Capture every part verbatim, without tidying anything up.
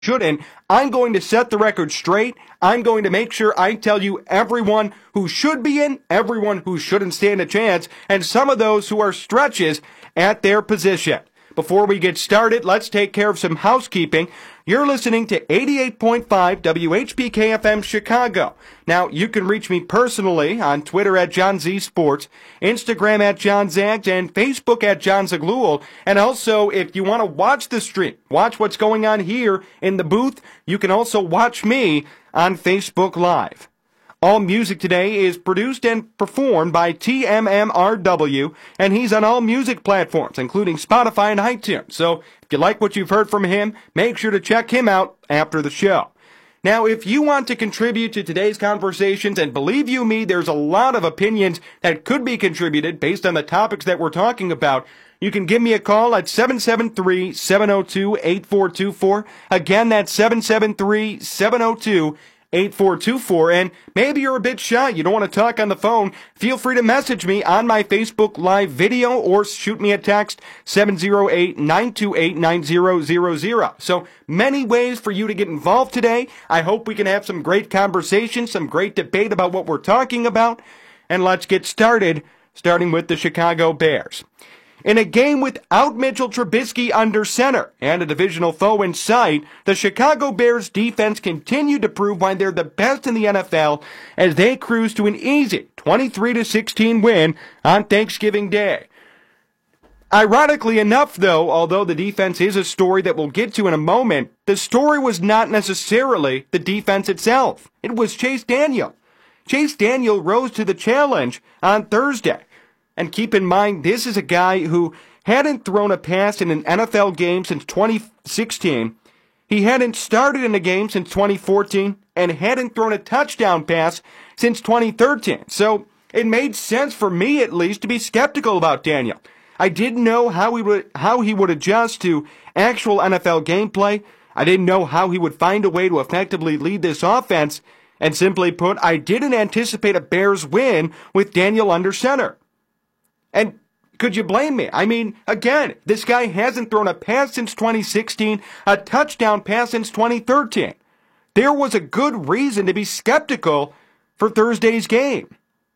shouldn't. I'm going to set the record straight. I'm going to make sure I tell you everyone who should be in, everyone who shouldn't stand a chance, and some of those who are stretches at their position. Before we get started, let's take care of some housekeeping. You're listening to eighty-eight point five W H P K F M Chicago. Now, you can reach me personally on Twitter at John Z Sports, Instagram at John Zags, and Facebook at John Zaglul. And also, if you want to watch the stream, watch what's going on here in the booth, you can also watch me on Facebook Live. All music today is produced and performed by T M M R W, and he's on all music platforms, including Spotify and iTunes. So if you like what you've heard from him, make sure to check him out after the show. Now, if you want to contribute to today's conversations, and believe you me, there's a lot of opinions that could be contributed based on the topics that we're talking about, you can give me a call at seven seven three, seven zero two, eight four two four. Again, that's seven seven three, seven zero two, eight four two four. And maybe you're a bit shy, you don't want to talk on the phone, feel free to message me on my Facebook Live video or shoot me a text, seven zero eight, nine two eight, nine zero zero zero. So many ways for you to get involved today. I hope we can have some great conversation, some great debate about what we're talking about. And let's get started, starting with the Chicago Bears. In a game without Mitchell Trubisky under center and a divisional foe in sight, the Chicago Bears defense continued to prove why they're the best in the N F L as they cruise to an easy twenty-three to sixteen win on Thanksgiving Day. Ironically enough, though, although the defense is a story that we'll get to in a moment, the story was not necessarily the defense itself. It was Chase Daniel. Chase Daniel rose to the challenge on Thursday. And keep in mind, this is a guy who hadn't thrown a pass in an N F L game since twenty sixteen. He hadn't started in a game since twenty fourteen and hadn't thrown a touchdown pass since twenty thirteen. So it made sense for me, at least, to be skeptical about Daniel. I didn't know how he would how he would adjust to actual N F L gameplay. I didn't know how he would find a way to effectively lead this offense. And simply put, I didn't anticipate a Bears win with Daniel under center. And could you blame me? I mean, again, this guy hasn't thrown a pass since twenty sixteen, a touchdown pass since twenty thirteen. There was a good reason to be skeptical for Thursday's game.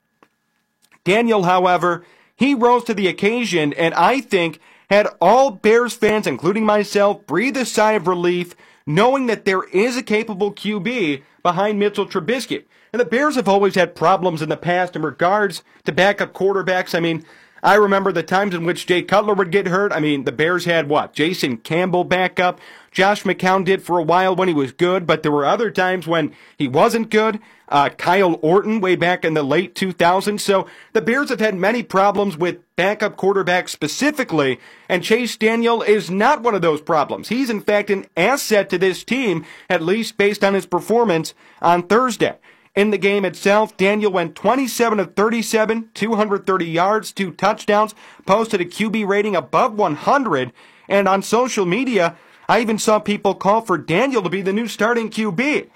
Daniel, however, he rose to the occasion and I think had all Bears fans, including myself, breathe a sigh of relief knowing that there is a capable Q B behind Mitchell Trubisky. And the Bears have always had problems in the past in regards to backup quarterbacks. I mean, I remember the times in which Jay Cutler would get hurt. I mean, the Bears had what? Jason Campbell back up. Josh McCown did for a while when he was good, but there were other times when he wasn't good. Uh, Kyle Orton way back in the late two thousands. So the Bears have had many problems with backup quarterbacks specifically, and Chase Daniel is not one of those problems. He's in fact an asset to this team, at least based on his performance on Thursday. In the game itself, Daniel went twenty-seven of thirty-seven, two hundred thirty yards, two touchdowns, posted a Q B rating above one hundred, and on social media, I even saw people call for Daniel to be the new starting Q B.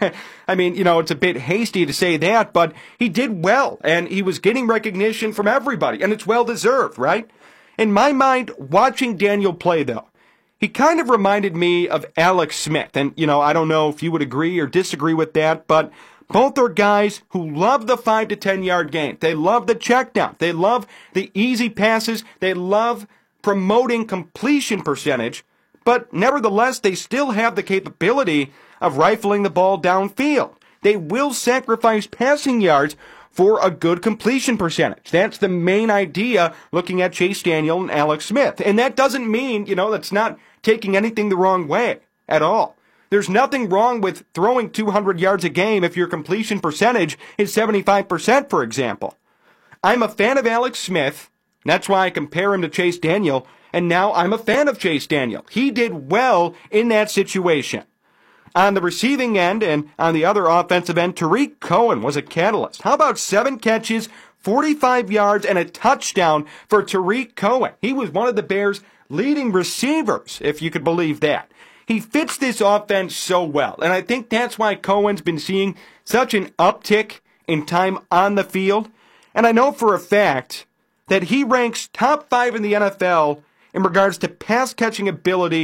I mean, you know, it's a bit hasty to say that, but he did well, and he was getting recognition from everybody, and it's well-deserved, right? In my mind, watching Daniel play, though, he kind of reminded me of Alex Smith, and, you know, I don't know if you would agree or disagree with that, but both are guys who love the five to ten yard game. They love the check down. They love the easy passes. They love promoting completion percentage. But nevertheless, they still have the capability of rifling the ball downfield. They will sacrifice passing yards for a good completion percentage. That's the main idea looking at Chase Daniel and Alex Smith. And that doesn't mean, you know, that's not taking anything the wrong way at all. There's nothing wrong with throwing two hundred yards a game if your completion percentage is seventy-five percent, for example. I'm a fan of Alex Smith. That's why I compare him to Chase Daniel. And now I'm a fan of Chase Daniel. He did well in that situation. On the receiving end and on the other offensive end, Tarik Cohen was a catalyst. How about seven catches, forty-five yards, and a touchdown for Tarik Cohen? He was one of the Bears' leading receivers, if you could believe that. He fits this offense so well, and I think that's why Cohen's been seeing such an uptick in time on the field. And I know for a fact that he ranks top five in the N F L in regards to pass-catching ability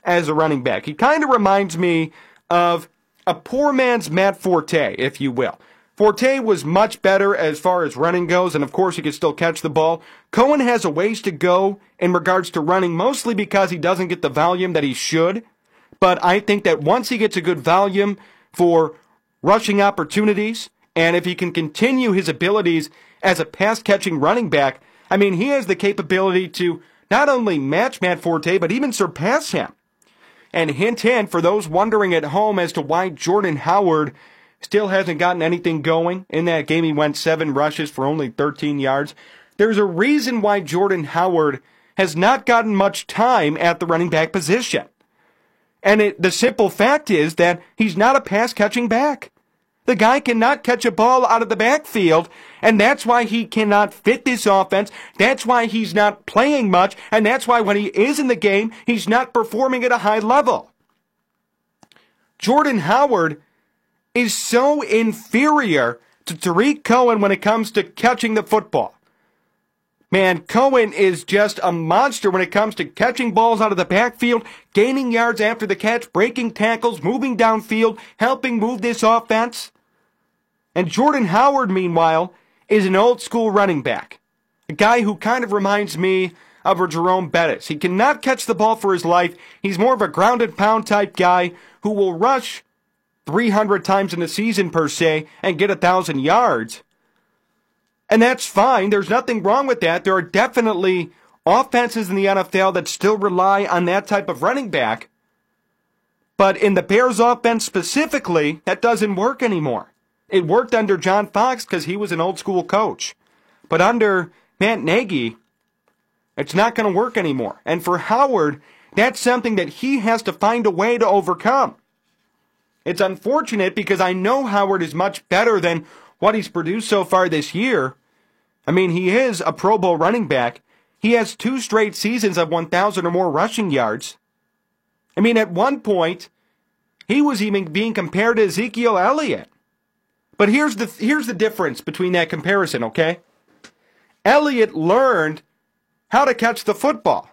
as a running back. He kind of reminds me of a poor man's Matt Forte, if you will. Forte was much better as far as running goes, and of course he could still catch the ball. Cohen has a ways to go in regards to running, mostly because he doesn't get the volume that he should. But I think that once he gets a good volume for rushing opportunities, and if he can continue his abilities as a pass-catching running back, I mean, he has the capability to not only match Matt Forte, but even surpass him. And hint, hint, for those wondering at home as to why Jordan Howard still hasn't gotten anything going. In that game, he went seven rushes for only thirteen yards. There's a reason why Jordan Howard has not gotten much time at the running back position. And it, the simple fact is that he's not a pass-catching back. The guy cannot catch a ball out of the backfield, and that's why he cannot fit this offense. That's why he's not playing much, and that's why when he is in the game, he's not performing at a high level. Jordan Howard is so inferior to Tarik Cohen when it comes to catching the football. Man, Cohen is just a monster when it comes to catching balls out of the backfield, gaining yards after the catch, breaking tackles, moving downfield, helping move this offense. And Jordan Howard, meanwhile, is an old-school running back. A guy who kind of reminds me of a Jerome Bettis. He cannot catch the ball for his life. He's more of a ground-and-pound type guy who will rush three hundred times in a season per se and get one thousand yards. And that's fine. There's nothing wrong with that. There are definitely offenses in the N F L that still rely on that type of running back. But in the Bears offense specifically, that doesn't work anymore. It worked under John Fox because he was an old school coach. But under Matt Nagy, it's not going to work anymore. And for Howard, that's something that he has to find a way to overcome. It's unfortunate because I know Howard is much better than what he's produced so far this year. I mean, he is a Pro Bowl running back. He has two straight seasons of one thousand or more rushing yards. I mean, at one point, he was even being compared to Ezekiel Elliott. But here's the here's the difference between that comparison, okay? Elliott learned how to catch the football.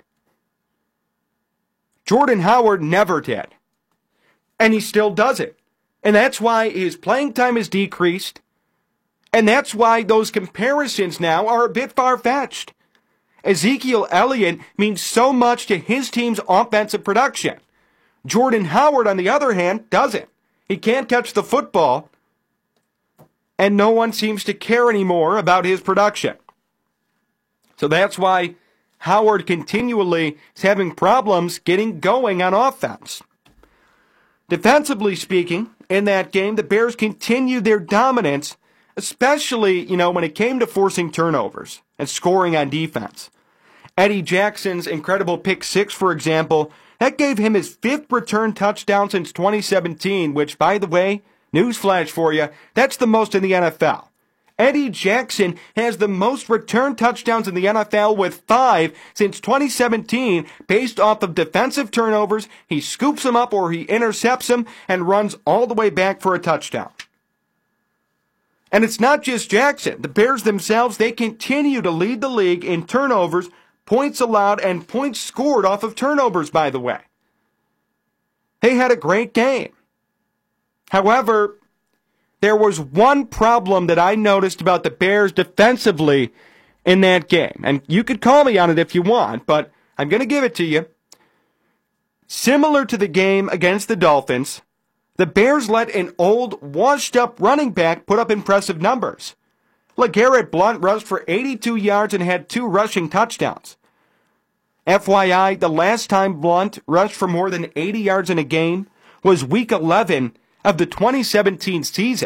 Jordan Howard never did. And he still does it. And that's why his playing time has decreased. And that's why those comparisons now are a bit far-fetched. Ezekiel Elliott means so much to his team's offensive production. Jordan Howard, on the other hand, doesn't. He can't catch the football, and no one seems to care anymore about his production. So that's why Howard continually is having problems getting going on offense. Defensively speaking, in that game, the Bears continued their dominance, especially, you know, when it came to forcing turnovers and scoring on defense. Eddie Jackson's incredible pick six, for example, that gave him his fifth return touchdown since twenty seventeen, which, by the way, newsflash for you, that's the most in the N F L. Eddie Jackson has the most return touchdowns in the N F L with five since twenty seventeen based off of defensive turnovers. He scoops them up or he intercepts them and runs all the way back for a touchdown. And it's not just Jackson. The Bears themselves, they continue to lead the league in turnovers, points allowed, and points scored off of turnovers, by the way. They had a great game. However, there was one problem that I noticed about the Bears defensively in that game. And you could call me on it if you want, but I'm going to give it to you. Similar to the game against the Dolphins, the Bears let an old, washed-up running back put up impressive numbers. LeGarrette Blount rushed for eighty-two yards and had two rushing touchdowns. F Y I, the last time Blount rushed for more than eighty yards in a game was Week eleven of the twenty seventeen season.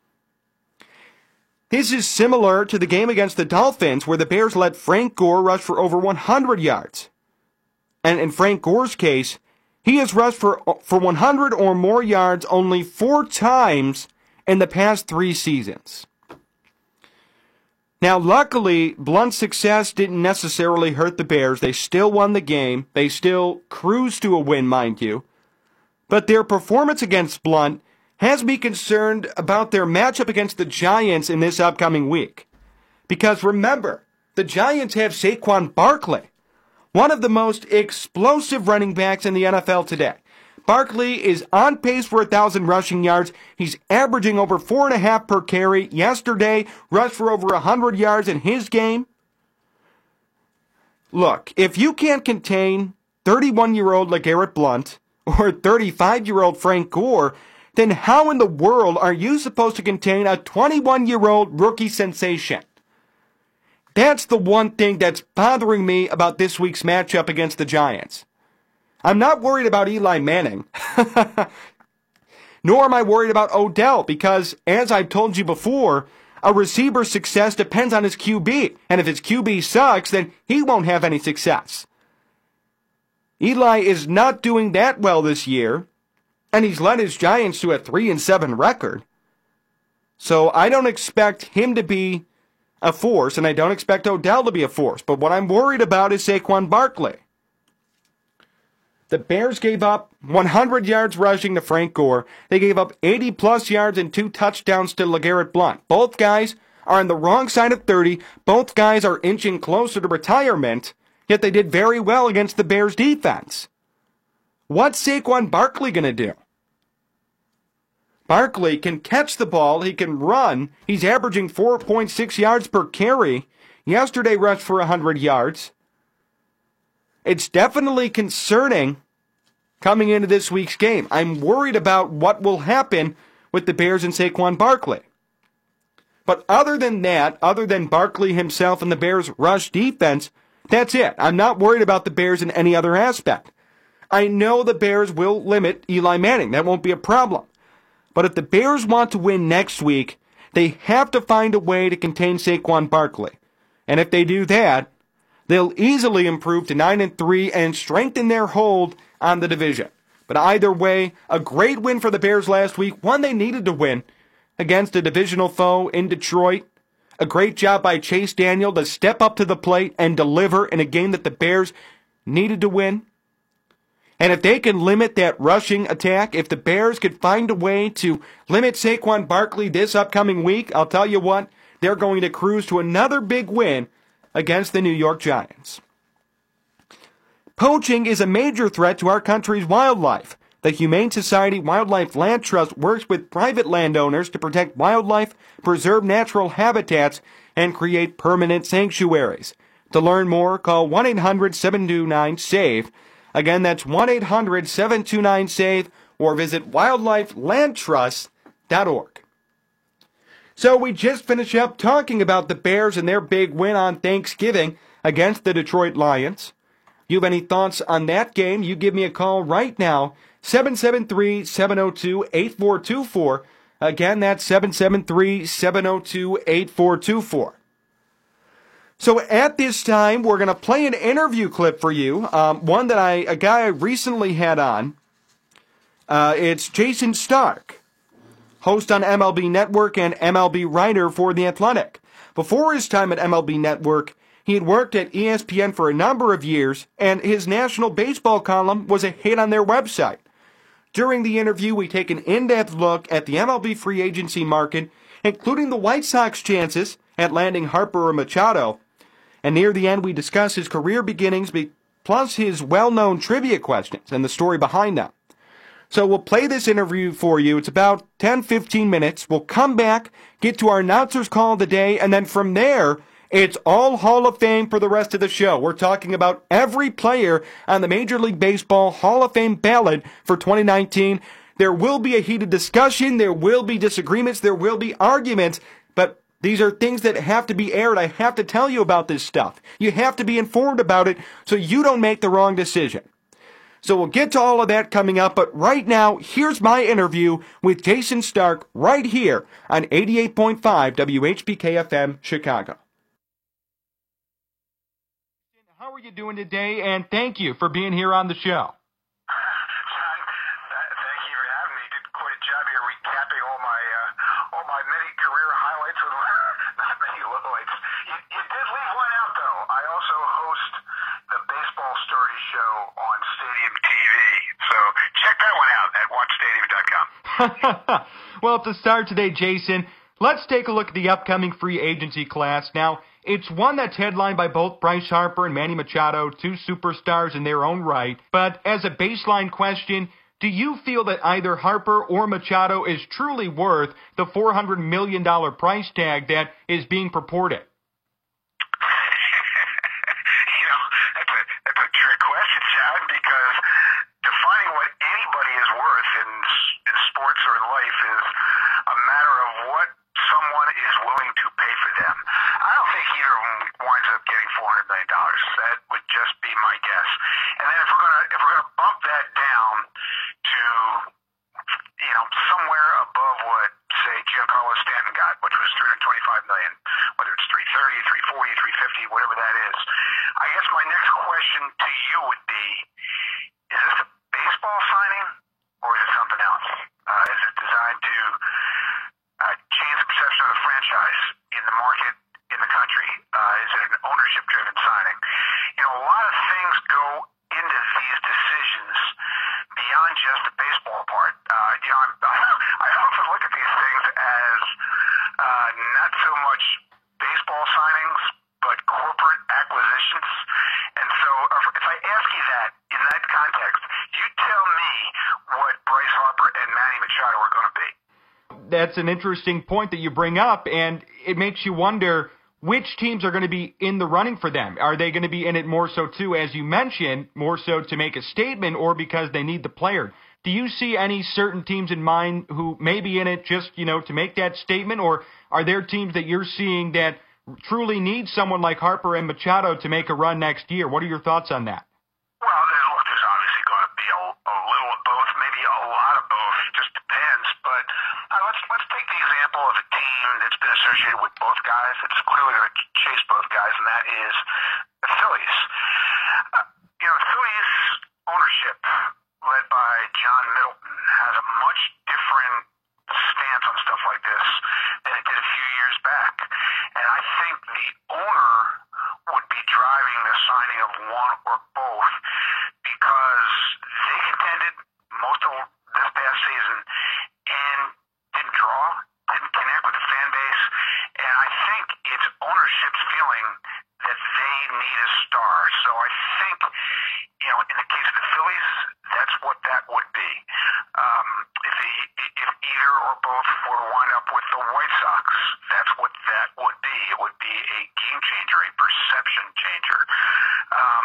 This is similar to the game against the Dolphins where the Bears let Frank Gore rush for over one hundred yards. And in Frank Gore's case, he has rushed for, for one hundred or more yards only four times in the past three seasons. Now, luckily, Blount's success didn't necessarily hurt the Bears. They still won the game. They still cruised to a win, mind you. But their performance against Blount has me concerned about their matchup against the Giants in this upcoming week. Because remember, the Giants have Saquon Barkley. one of the most explosive running backs in the N F L today. Barkley is on pace for one thousand rushing yards. He's averaging over four and a half per carry. Yesterday, rushed for over one hundred yards in his game. Look, if you can't contain thirty-one-year-old LeGarrette Blount or thirty-five-year-old Frank Gore, then how in the world are you supposed to contain a twenty-one-year-old rookie sensation? That's the one thing that's bothering me about this week's matchup against the Giants. I'm not worried about Eli Manning, nor am I worried about Odell, because, as I've told you before, a receiver's success depends on his Q B, and if his Q B sucks, then he won't have any success. Eli is not doing that well this year, and he's led his Giants to a three and seven record. So I don't expect him to be a force, and I don't expect Odell to be a force, but what I'm worried about is Saquon Barkley. The Bears gave up one hundred yards rushing to Frank Gore. They gave up eighty plus yards and two touchdowns to LeGarrette Blount. Both guys are on the wrong side of thirty. Both guys are inching closer to retirement, yet they did very well against the Bears defense. What's Saquon Barkley going to do? Barkley can catch the ball. He can run. He's averaging four point six yards per carry. Yesterday rushed for one hundred yards. It's definitely concerning coming into this week's game. I'm worried about what will happen with the Bears and Saquon Barkley. But other than that, other than Barkley himself and the Bears' rush defense, that's it. I'm not worried about the Bears in any other aspect. I know the Bears will limit Eli Manning. That won't be a problem. But if the Bears want to win next week, they have to find a way to contain Saquon Barkley. And if they do that, they'll easily improve to nine and three and strengthen their hold on the division. But either way, a great win for the Bears last week, one they needed to win against a divisional foe in Detroit. A great job by Chase Daniel to step up to the plate and deliver in a game that the Bears needed to win. And if they can limit that rushing attack, if the Bears could find a way to limit Saquon Barkley this upcoming week, I'll tell you what, they're going to cruise to another big win against the New York Giants. Poaching is a major threat to our country's wildlife. The Humane Society Wildlife Land Trust works with private landowners to protect wildlife, preserve natural habitats, and create permanent sanctuaries. To learn more, call one eight hundred seven two nine SAVE. Again, that's one eight hundred seven two nine SAVE, or visit wildlife land trust dot org. So we just finished up talking about the Bears and their big win on Thanksgiving against the Detroit Lions. You have any thoughts on that game? You give me a call right now, seven seven three, seven oh two, eight four two four. Again, that's seven seven three, seven oh two, eight four two four. So at this time, we're going to play an interview clip for you, um, one that I, a guy I recently had on. Uh, it's Jayson Stark, host on M L B Network and M L B writer for The Athletic. Before his time at M L B Network, he had worked at E S P N for a number of years, and his national baseball column was a hit on their website. During the interview, we take an in-depth look at the M L B free agency market, including the White Sox chances at landing Harper or Machado. And near the end, we discuss his career beginnings, plus his well-known trivia questions and the story behind them. So we'll play this interview for you. It's about ten to fifteen minutes. We'll come back, get to our announcer's call of the day, and then from there, it's all Hall of Fame for the rest of the show. We're talking about every player on the Major League Baseball Hall of Fame ballot for twenty nineteen. There will be a heated discussion. There will be disagreements. There will be arguments. But these are things that have to be aired. I have to tell you about this stuff. You have to be informed about it so you don't make the wrong decision. So we'll get to all of that coming up, but right now, here's my interview with Jayson Stark right here on eighty-eight point five W H P K F M Chicago. How are you doing today, and thank you for being here on the show. Well, to start today, Jayson, Let's take a look at the upcoming free agency class. Now, it's one that's headlined by both Bryce Harper and Manny Machado, two superstars in their own right. But as a baseline question, do you feel that either Harper or Machado is truly worth the four hundred million dollars price tag that is being purported? you know, that's a, that's a trick question, John, because defining what anybody is worth in, in sports or in life is a matter of what someone is willing to pay for them. I don't think either of them winds up getting four hundred million dollars. That would just be my guess. And then if we're gonna if we're gonna bump that down to, you know, somewhere above what, say, Giancarlo Stanton got, which was three hundred twenty-five million dollars, whether it's three thirty, three forty, three fifty, whatever that is. I guess my next question to you would be, is this a baseball signing or is it something else? Uh, is it designed to uh, change the perception of the franchise in the market, in the country? Uh, is it an ownership-driven signing? You know, a lot of things go into these decisions beyond just the baseball part. Uh, you know, I'm, I often look at these things as uh, not so much baseball signings, but corporate acquisitions. And so if I ask you that in that context, you tell me what Bryce Harper and Manny Machado are going to be. That's an interesting point that you bring up, and it makes you wonder which teams are going to be in the running for them. Are they going to be in it more so, too, as you mentioned, more so to make a statement or because they need the player? Do you see any certain teams in mind who may be in it just, you know, to make that statement, or are there teams that you're seeing that truly need someone like Harper and Machado to make a run next year? What are your thoughts on that? Well, there's, look, there's obviously going to be a, a little of both, maybe a lot of both. It just depends. But uh, let's let's take the example of a team that's been associated with both guys. It's clearly going to chase both guys, and that is the Phillies. Uh, you know, the Phillies ownership, led by John Middleton, has a much different stance on stuff like this than it did a few years back. And I think the owner would be driving the signing of one or both because they contended most of this past season and didn't draw, didn't connect with the fan base. And I think it's ownership's feeling that they need a star. So I think, you know, in the case of the Phillies, that's what that would be. Um, if, the, if either or both were to wind up with the White Sox, that's what that would be. It would be a game changer, a perception changer. Um,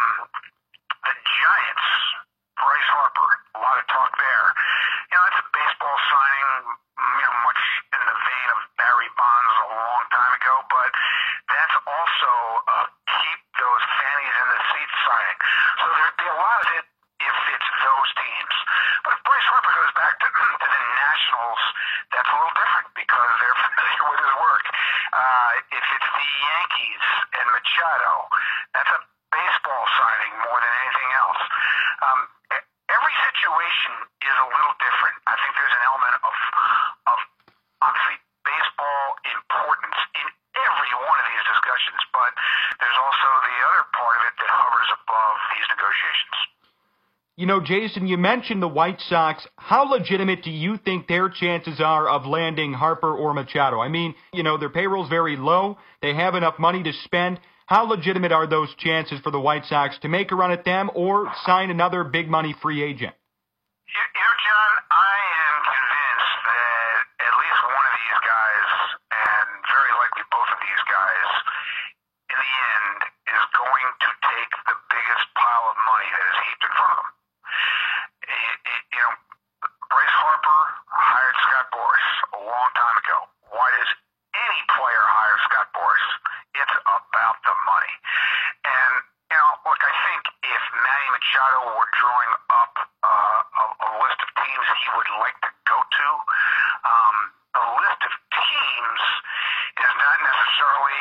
the Giants, Bryce Harper, a lot of talk there. You know, that's a baseball signing, you know, much in the vein of Barry Bonds a long time ago, but that's also a keep those fannies in the seats signing. So there'd be a lot of it if it's those teams. But if Bryce Harper goes back to, to the Nationals, that's a little different because they're familiar with his work. Uh, if it's the Yankees and Machado, that's a baseball signing more than anything else. Um, every situation is a little different. I think there's an element of, of obviously baseball importance in every one of these discussions, but there's also the other part of it that hovers above these negotiations. You know, Jason, you mentioned the White Sox. How legitimate do you think their chances are of landing Harper or Machado? I mean, you know, their payroll's very low. They have enough money to spend. How legitimate are those chances for the White Sox to make a run at them or sign another big money free agent? You, you know, John, I am convinced that at least one of these guys, and very likely both of these guys, in the end, is going to take the biggest pile of money that is heaped in front of them. It, it, you know, Bryce Harper hired Scott Boras a long time ago. Why does any player hire Scott Boras? It's about the money. And, you know, look, I think if Manny Machado were drawing up uh, a, a list of teams he would like to go to, um, a list of teams is not necessarily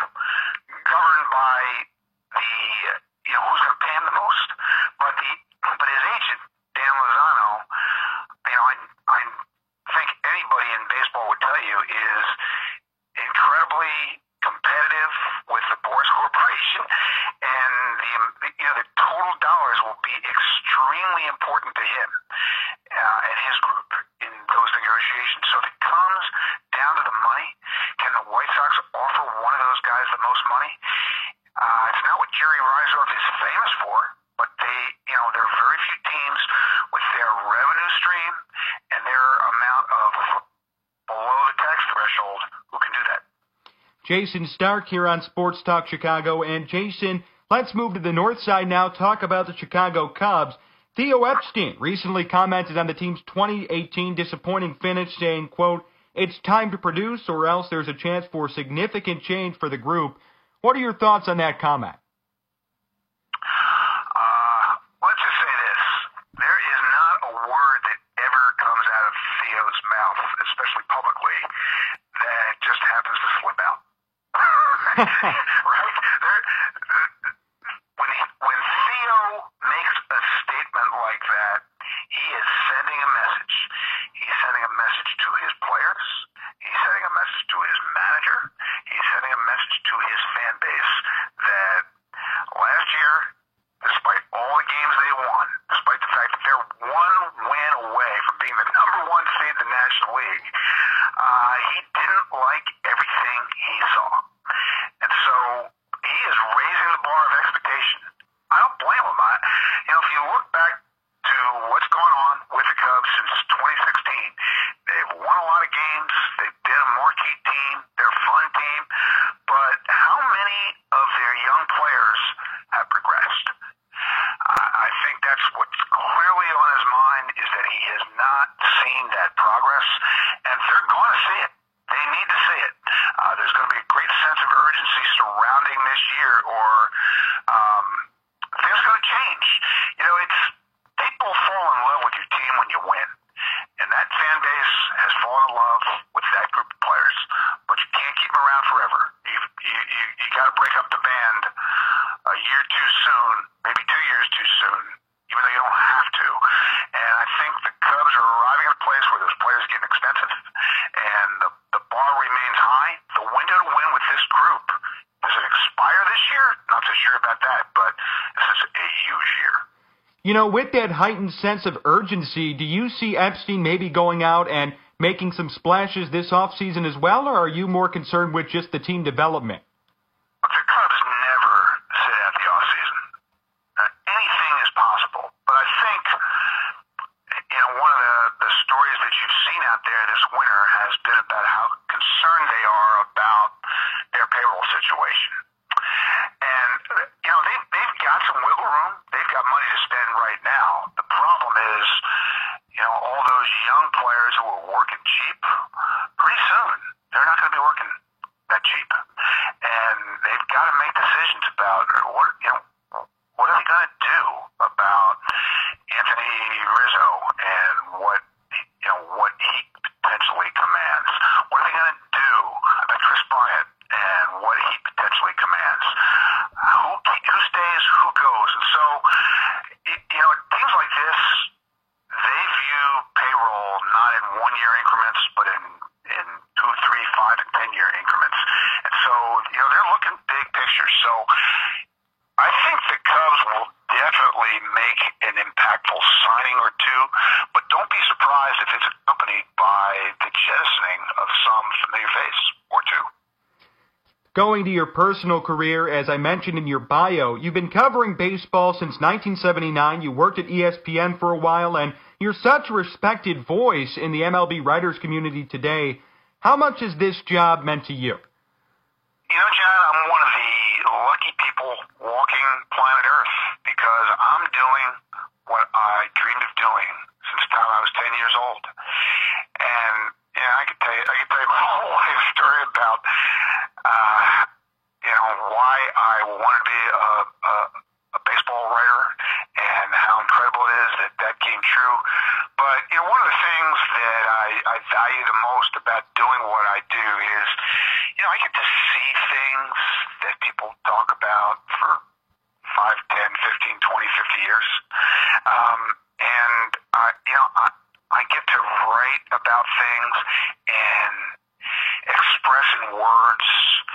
governed by the, you know, who's going to pay him the most, but the but his agent, Dan Lozano, you know, I, I think anybody in baseball would tell you is incredibly competitive with the Boras Corporation, and the you know the total dollars will be extremely important to him uh, and his group in those negotiations. So if it comes down to the money, Jayson Stark here on Sports Talk Chicago. And Jason, let's move to the north side now, talk about the Chicago Cubs. Theo Epstein recently commented on the team's twenty eighteen disappointing finish, saying, quote, "It's time to produce or else there's a chance for significant change for the group." What are your thoughts on that comment? Uh, let's just say this. There is not a word that ever comes out of Theo's mouth, especially publicly, that just happens to slip out. Right? There, when, he, when Theo makes a statement like that, he is sending a message. He's sending a message to his players. He's sending a message to his manager. He's sending a message to his fan base that last year, despite all the games they won, despite the fact that they're one win away from being the number one seed in the National League, uh, he didn't like everything he saw. And so he is raising the bar of expectation. I don't blame him. I, you know, if you look back to what's gone on with the Cubs since twenty sixteen, they've won a lot of games. They've been a marquee team. They're a fun team. But how many of their young players have progressed? I, I think that's what's clearly on his mind, is that he has not seen that progress, and they're going to see it. They need to see it. Uh, there's going to be a great sense of urgency surrounding this year, or um, things are going to change. You know, it's people fall in love with your team when you win, and that fan base has fallen in love with that group of players. But you can't keep them around forever. You you you, you got to break up the band a year too soon, maybe two years too soon, even though you don't have to. And I think the Cubs are arriving at a place where those players are getting expensive, and the, the bar remains high. The window to win with this group, does it expire this year? Not so sure about that, but this is a huge year. You know, with that heightened sense of urgency, do you see Epstein maybe going out and making some splashes this offseason as well, or are you more concerned with just the team development? The Cubs never sit out the offseason. Uh, anything is possible. But I think, you know, one of the, the stories that you've seen out there this winter has been about how concerned they are about their payroll situation. And, you know, they, they've got some wiggle room. They've got money to spend right now. The problem is, you know, all those young players who are working cheap, pretty soon, they're not going to be working that cheap. And they've got to make decisions about what, you know, what are they going to do about Anthony Rizzo and what, you know, what he potentially commands? What are they going to do about Chris Bryant and what he potentially commands? Who, who stays, who goes? And so, you know, things like this, they view payroll not in one-year increments, but in, in two, three, five, and ten-year increments. And so, you know, they're looking big picture. So I think the Cubs will definitely make an impactful signing or two, but don't be surprised if it's accompanied by the jettisoning of some familiar face or two. Going to your personal career, as I mentioned in your bio, you've been covering baseball since nineteen seventy-nine. You worked at E S P N for a while, and you're such a respected voice in the M L B writers community today. How much has this job meant to you? You know, John, I'm one of the lucky people walking planet Earth, because I'm doing what I dreamed of doing since the time I was ten years old. And, you know, I could tell you, I could tell you my whole life story about, uh, you know, why I wanted to be a, a, a baseball writer and how incredible it is that that came true. But, you know, one of the things that I, I value the most about doing what I do is, you know, I get to see things that people talk about for five, ten, fifteen, twenty, fifty years. Um, and, I, you know, I, I get to write about things and express in words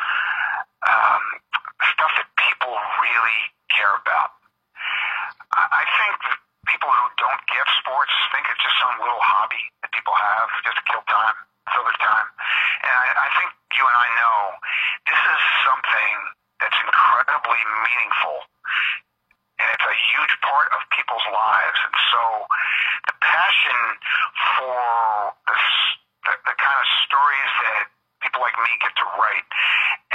um, stuff that people really care about. I, I think that people who don't get sports think it's just some little hobby that people have just to kill time, fill their time. And I, I think you and I know this is something that's incredibly meaningful, and it's a huge part of people's lives. And so the passion for this, the, the kind of stories that people like me get to write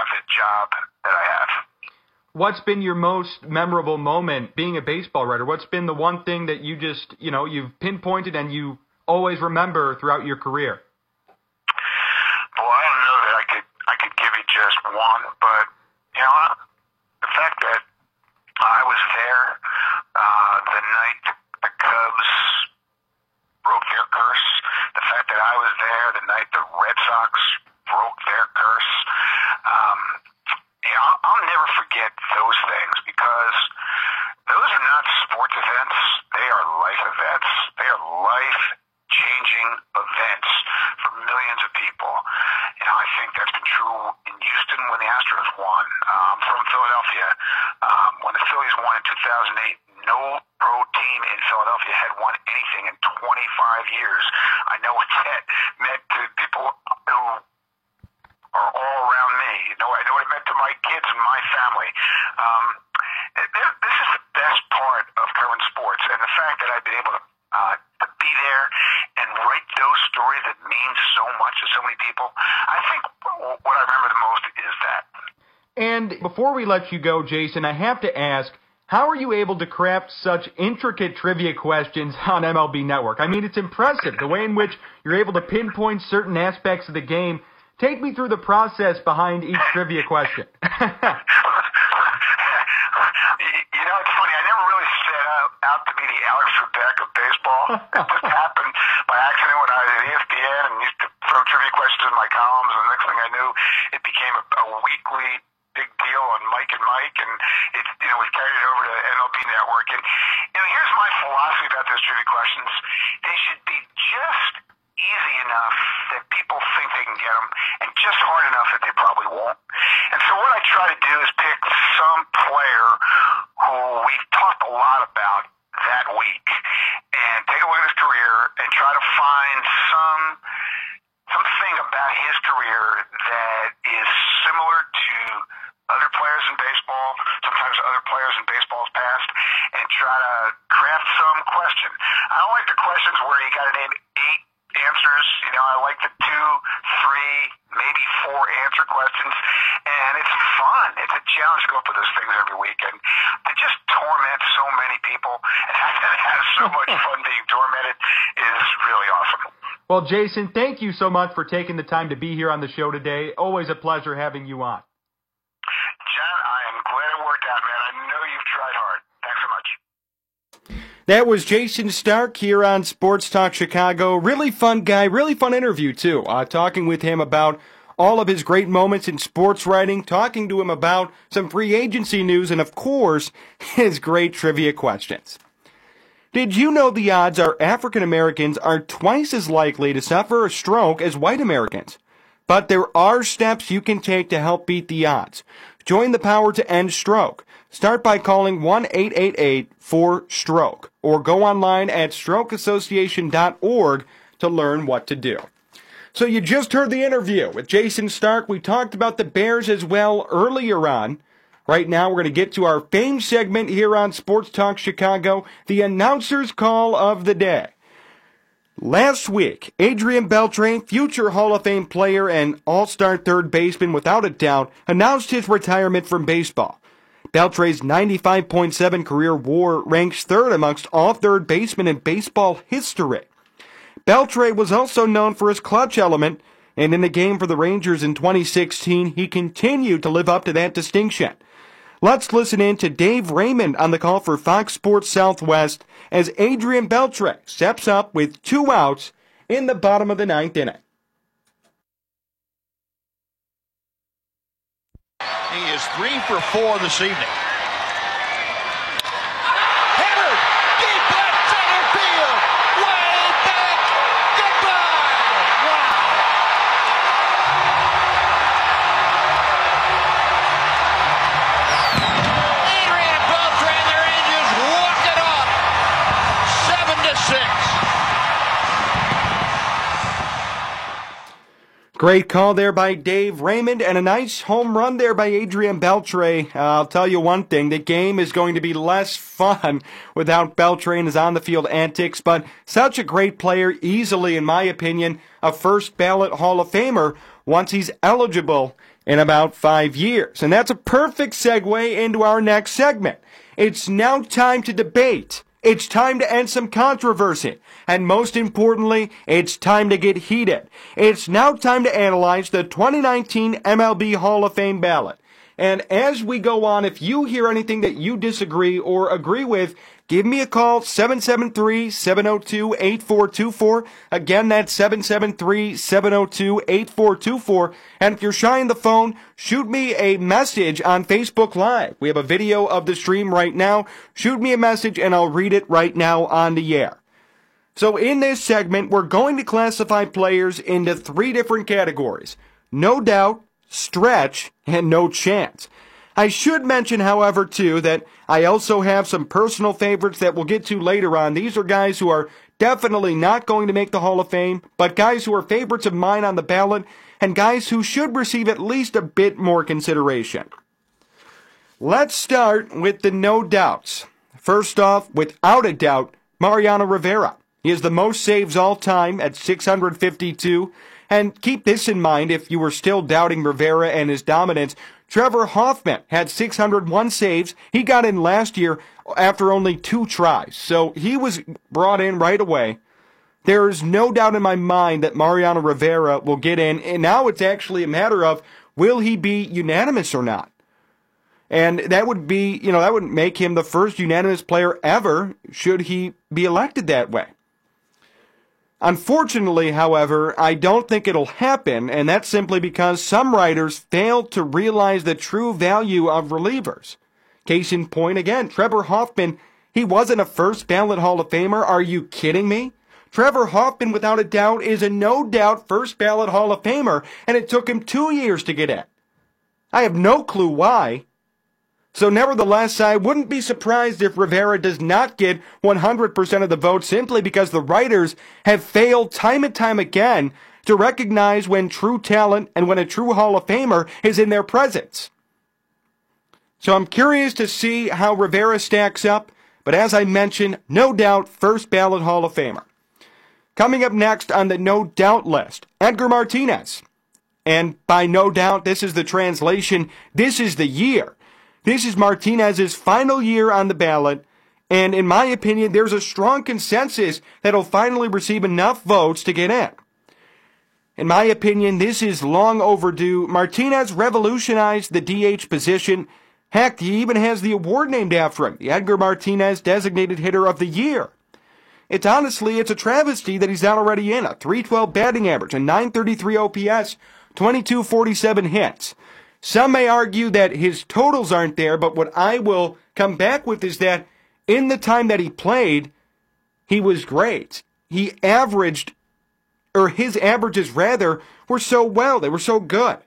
have the job that I have. What's been your most memorable moment being a baseball writer? What's been the one thing that you just, you know, you've pinpointed and you always remember throughout your career? Well, I don't know that I could I could give you just one, but you know, the fact that I was there uh, the night the Cubs broke their curse, the fact that I was there the night the Red Sox broke their curse, um, you know, I'll, I'll never forget those things, because those are not sports events. They are life events. They are life-changing events for millions of people. You know, I think that's been true in Houston when the Astros won. Um, from Philadelphia, um, when the Phillies won in two thousand eight, no pro team in Philadelphia had won anything in twenty-five years. I know what that meant to people who are all around me. You know, I know what it meant to my kids and my family. Um, this is the best part of covering sports, and the fact that I've been able to, uh, to be there and write those stories that mean so much to so many people. I think what I remember the most is that. And before we let you go, Jason, I have to ask, how are you able to craft such intricate trivia questions on M L B Network? I mean, it's impressive, the way in which you're able to pinpoint certain aspects of the game. Take me through the process behind each trivia question. You know, it's funny. I never really set out, out to be the Alex Trebek of baseball. It just happened by accident when I was at E S P N and used to throw trivia questions in my columns, and the next thing I knew, it became a, a weekly big deal on Mike and Mike, and it's, you know, we carried it over to M L B Network. And, you know, here's my philosophy about those trivia questions. They should be just easy enough that people think they can get them, and just hard enough that they probably won't. And so what I try to do is pick some player who we've talked a lot about that week, and take a look at his career and try to find some something about his career that is similar to other players in baseball, sometimes other players in baseball's past, and try to craft some question. I don't like the questions where you got to name eight answers. You know, I like the two, three, maybe four answer questions, and it's fun. It's a challenge to go up with those things every week, and to just torment so many people and have so much fun being tormented is really awesome. Well, Jason, thank you so much for taking the time to be here on the show today. Always a pleasure having you on. John, I am glad it worked out, man. I know you've tried hard. Thanks so much. That was Jayson Stark here on Sports Talk Chicago. Really fun guy, really fun interview, too. Uh, talking with him about all of his great moments in sports writing, talking to him about some free agency news, and, of course, his great trivia questions. Did you know the odds are African Americans are twice as likely to suffer a stroke as white Americans? But there are steps you can take to help beat the odds. Join the power to end stroke. Start by calling one eight eight eight four stroke or go online at stroke association dot org to learn what to do. So you just heard the interview with Jayson Stark. We talked about the Bears as well earlier on. Right now we're going to get to our famed segment here on Sports Talk Chicago, the announcer's call of the day. Last week, Adrian Beltre, future Hall of Fame player and all-star third baseman without a doubt, announced his retirement from baseball. Beltre's ninety-five point seven career WAR ranks third amongst all third basemen in baseball history. Beltre was also known for his clutch element, and in a game for the Rangers in twenty sixteen, he continued to live up to that distinction. Let's listen in to Dave Raymond on the call for Fox Sports Southwest as Adrian Beltre steps up with two outs in the bottom of the ninth inning. He is three for four this evening. Headed deep left center field. Way back. Goodbye. Wow. Adrian Beltre and the Rangers walk it off. Seven to six. Great call there by Dave Raymond, and a nice home run there by Adrian Beltre. Uh, I'll tell you one thing, the game is going to be less fun without Beltre and his on-the-field antics, but such a great player, easily, in my opinion, a first-ballot Hall of Famer once he's eligible in about five years. And that's a perfect segue into our next segment. It's now time to debate. It's time to end some controversy. And most importantly, it's time to get heated. It's now time to analyze the twenty nineteen M L B Hall of Fame ballot. And as we go on, if you hear anything that you disagree or agree with, give me a call, seven seven three, seven oh two, eight four two four. Again, that's seven seven three, seven oh two, eight four two four. And if you're shy on the phone, shoot me a message on Facebook Live. We have a video of the stream right now. Shoot me a message and I'll read it right now on the air. So in this segment, we're going to classify players into three different categories. No doubt, stretch, and no chance. I should mention, however, too, that I also have some personal favorites that we'll get to later on. These are guys who are definitely not going to make the Hall of Fame, but guys who are favorites of mine on the ballot, and guys who should receive at least a bit more consideration. Let's start with the no doubts. First off, without a doubt, Mariano Rivera. He has the most saves all time at six hundred fifty-two. And keep this in mind if you were still doubting Rivera and his dominance. Trevor Hoffman had six hundred one saves. He got in last year after only two tries. So he was brought in right away. There is no doubt in my mind that Mariano Rivera will get in. And now it's actually a matter of, will he be unanimous or not? And that would be, you know, that would make him the first unanimous player ever should he be elected that way. Unfortunately, however, I don't think it'll happen, and that's simply because some writers failed to realize the true value of relievers. Case in point, again, Trevor Hoffman, he wasn't a first ballot Hall of Famer. Are you kidding me? Trevor Hoffman, without a doubt, is a no-doubt first ballot Hall of Famer, and it took him two years to get in. I have no clue why. So nevertheless, I wouldn't be surprised if Rivera does not get one hundred percent of the vote simply because the writers have failed time and time again to recognize when true talent and when a true Hall of Famer is in their presence. So I'm curious to see how Rivera stacks up, but as I mentioned, no doubt first ballot Hall of Famer. Coming up next on the no doubt list, Edgar Martinez. And by no doubt, this is the translation, this is the year. This is Martinez's final year on the ballot, and in my opinion, there's a strong consensus that he'll finally receive enough votes to get in. In my opinion, this is long overdue. Martinez revolutionized the D H position. Heck, he even has the award named after him, the Edgar Martinez Designated Hitter of the Year. It's honestly, it's a travesty that he's not already in. A three twelve batting average, a nine thirty-three O P S, twenty-two forty-seven hits. Some may argue that his totals aren't there, but what I will come back with is that in the time that he played, he was great. He averaged, or his averages rather, were so well, they were so good.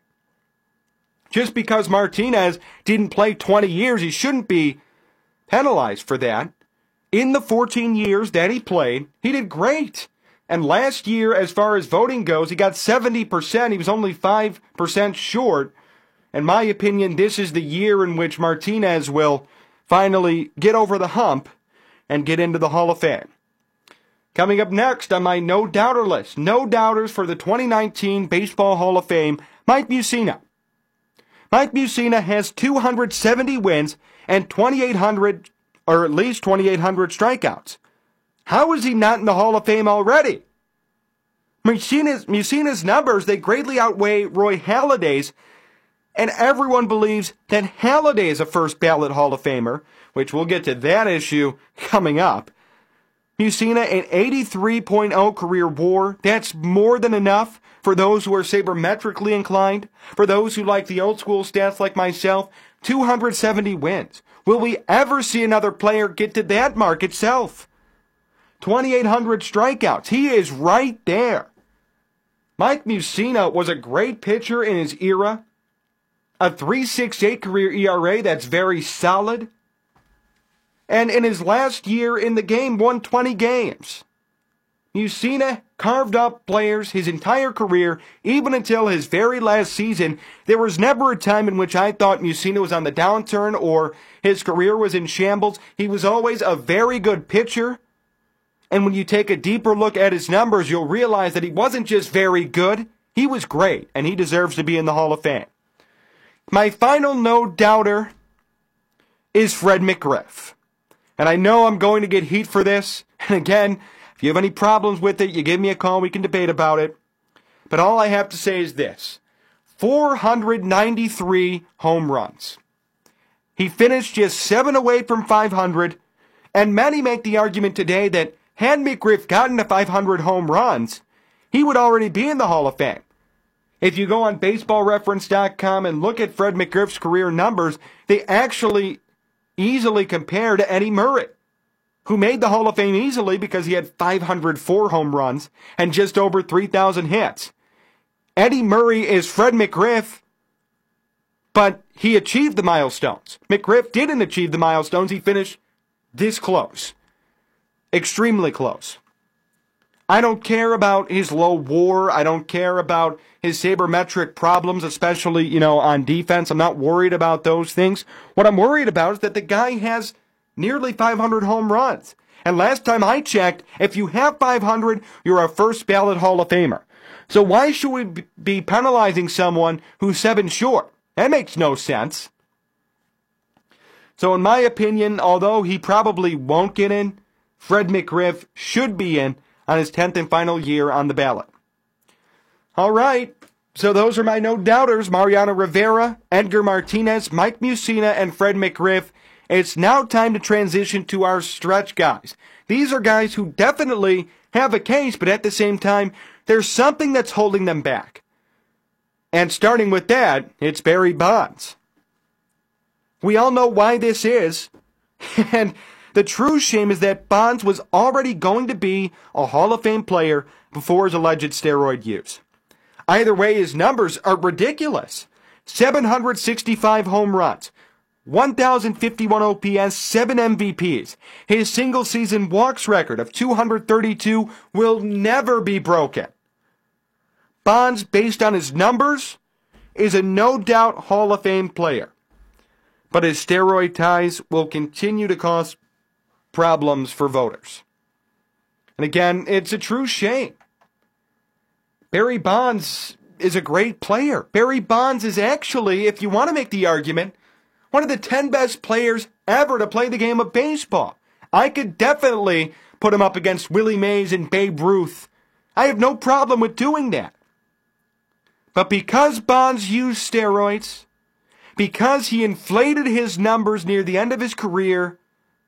Just because Martinez didn't play twenty years, he shouldn't be penalized for that. In the fourteen years that he played, he did great. And last year, as far as voting goes, he got seventy percent. He was only five percent short. In my opinion, this is the year in which Martinez will finally get over the hump and get into the Hall of Fame. Coming up next on my no-doubter list, no-doubters for the twenty nineteen Baseball Hall of Fame, Mike Mussina. Mike Mussina has two hundred seventy wins and twenty-eight hundred, or at least twenty-eight hundred strikeouts. How is he not in the Hall of Fame already? Mussina's, Mussina's numbers, they greatly outweigh Roy Halladay's, and everyone believes that Halladay is a first ballot Hall of Famer, which we'll get to that issue coming up. Mussina, an eighty-three point oh career WAR. That's more than enough for those who are sabermetrically inclined. For those who like the old school stats like myself, two hundred seventy wins. Will we ever see another player get to that mark itself? twenty-eight hundred strikeouts. He is right there. Mike Mussina was a great pitcher in his era. A three point six eight career E R A, that's very solid. And in his last year in the game, won twenty games. Mussina carved up players his entire career, even until his very last season. There was never a time in which I thought Mussina was on the downturn or his career was in shambles. He was always a very good pitcher. And when you take a deeper look at his numbers, you'll realize that he wasn't just very good. He was great, and he deserves to be in the Hall of Fame. My final no-doubter is Fred McGriff. And I know I'm going to get heat for this. And again, if you have any problems with it, you give me a call, we can debate about it. But all I have to say is this. four hundred ninety-three home runs. He finished just seven away from five hundred. And many make the argument today that had McGriff gotten to five hundred home runs, he would already be in the Hall of Fame. If you go on baseball reference dot com and look at Fred McGriff's career numbers, they actually easily compare to Eddie Murray, who made the Hall of Fame easily because he had five hundred four home runs and just over three thousand hits. Eddie Murray is Fred McGriff, but he achieved the milestones. McGriff didn't achieve the milestones. He finished this close. Extremely close. I don't care about his low WAR. I don't care about his sabermetric problems, especially, you know, on defense. I'm not worried about those things. What I'm worried about is that the guy has nearly five hundred home runs. And last time I checked, if you have five hundred, you're a first ballot Hall of Famer. So why should we be penalizing someone who's seven short? That makes no sense. So in my opinion, although he probably won't get in, Fred McGriff should be in on his tenth and final year on the ballot. All right, so those are my no-doubters, Mariano Rivera, Edgar Martinez, Mike Mussina, and Fred McGriff. It's now time to transition to our stretch guys. These are guys who definitely have a case, but at the same time, there's something that's holding them back. And starting with that, it's Barry Bonds. We all know why this is, and the true shame is that Bonds was already going to be a Hall of Fame player before his alleged steroid use. Either way, his numbers are ridiculous. seven hundred sixty-five home runs, one thousand fifty-one O P S, seven M V Ps. His single-season walks record of two hundred thirty-two will never be broken. Bonds, based on his numbers, is a no-doubt Hall of Fame player. But his steroid ties will continue to cause problems for voters. And again, it's a true shame. Barry Bonds is a great player. Barry Bonds is actually, if you want to make the argument, one of the ten best players ever to play the game of baseball. I could definitely put him up against Willie Mays and Babe Ruth. I have no problem with doing that. But because Bonds used steroids, because he inflated his numbers near the end of his career,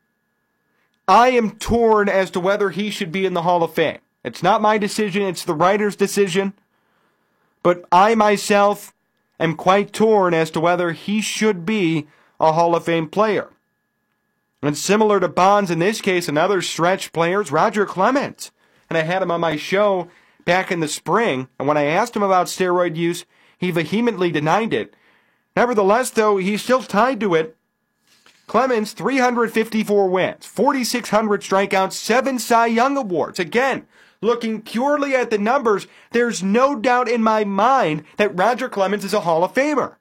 I am torn as to whether he should be in the Hall of Fame. It's not my decision, it's the writer's decision. But I myself am quite torn as to whether he should be a Hall of Fame player. And similar to Bonds in this case, another stretch player is Roger Clemens. And I had him on my show back in the spring, and when I asked him about steroid use, he vehemently denied it. Nevertheless, though, he's still tied to it. Clemens, three hundred fifty-four wins, forty-six hundred strikeouts, seven Cy Young Awards. Again, looking purely at the numbers, there's no doubt in my mind that Roger Clemens is a Hall of Famer.